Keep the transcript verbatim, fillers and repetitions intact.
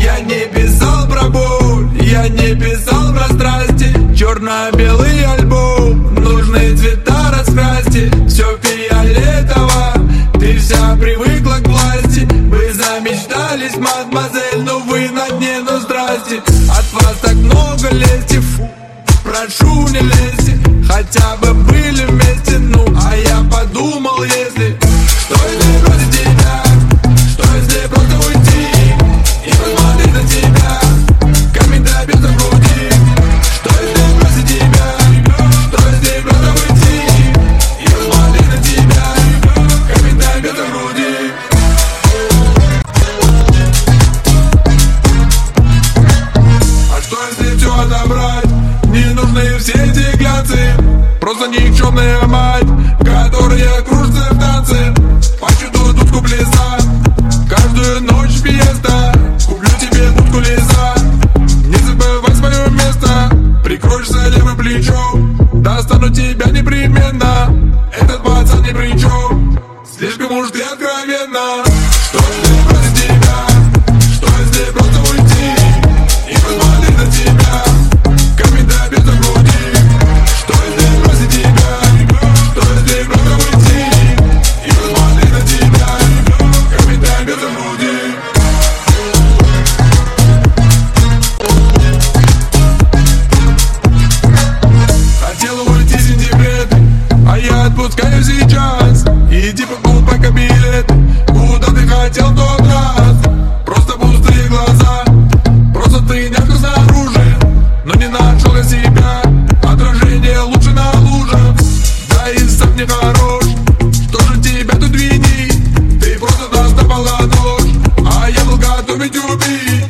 Я не писал про боль, я не писал про страсти. Черно-белый альбом, нужные цвета раскрасьте. Все фиолетово, ты вся привыкла к власти. Вы замечтались, мадемуазель, но вы на дне, ну здрасте. От вас так много лести, фу, прошу не лезьте. Хотя бы были вместе, ну, а я подумал, если что если бросить тебя, что если просто уйти и посмотреть на тебя, камень добьется в груди. Что если бросить тебя, что если просто уйти и посмотреть на тебя, камень добьется в груди. А что если все отобрать? Не нужны все эти глянцы, просто никчемная мать, которая кружится в танце. Почему дудку плясать, каждую ночь фиеста. Куплю тебе будку леса, не забывай свое место. Прикроешься левым плечом, достану тебя непременно. Этот пацан ни при чем, слишком уж ты откровенна. Что если бросить тебя, что если просто уйти и посмотреть на тебя, камень добьется в груди. Что если бросить тебя, что если просто уйти и посмотреть на тебя, камень добьется в груди. Хотела уйти сентябрет, а я отпускаю сейчас. Иди покупай-ка билет, куда ты хотел в тот раз. Просто пустые глаза, просто ты нявка снаружи, но не нашел я себя. Отражение лучше на лужах, да и сам не хорош. Что же тебя тут винить? Ты просто доставала нож, а я был готов ведь убить.